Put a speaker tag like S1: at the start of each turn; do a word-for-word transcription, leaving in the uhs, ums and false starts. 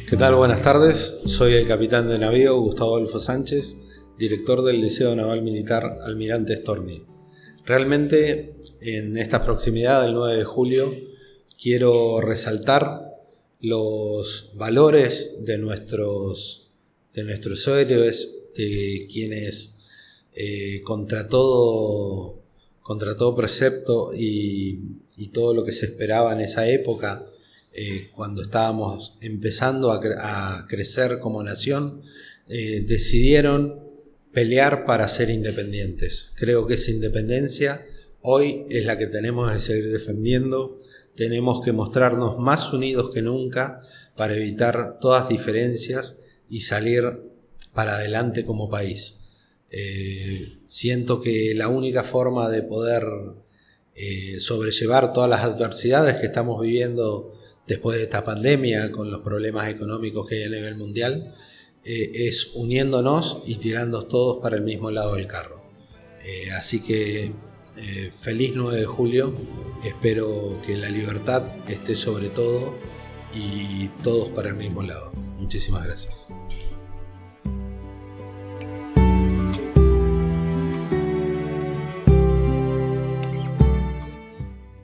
S1: ¿Qué tal? Buenas tardes. Soy el capitán de navío Gustavo Adolfo Sánchez, director del Liceo Naval Militar Almirante Storni. Realmente, en esta proximidad del nueve de julio, quiero resaltar los valores de nuestros, de nuestros héroes, de quienes eh, contra todo, contra todo precepto y, y todo lo que se esperaba en esa época, Eh, cuando estábamos empezando a, cre- a crecer como nación, eh, decidieron pelear para ser independientes. Creo que esa independencia hoy es la que tenemos que seguir defendiendo. Tenemos que mostrarnos más unidos que nunca para evitar todas diferencias y salir para adelante como país. Eh, siento que la única forma de poder eh, sobrellevar todas las adversidades que estamos viviendo después de esta pandemia, con los problemas económicos que hay a nivel mundial, eh, es uniéndonos y tirando todos para el mismo lado del carro. Eh, así que eh, feliz nueve de julio, espero que la libertad esté sobre todo y todos para el mismo lado. Muchísimas gracias.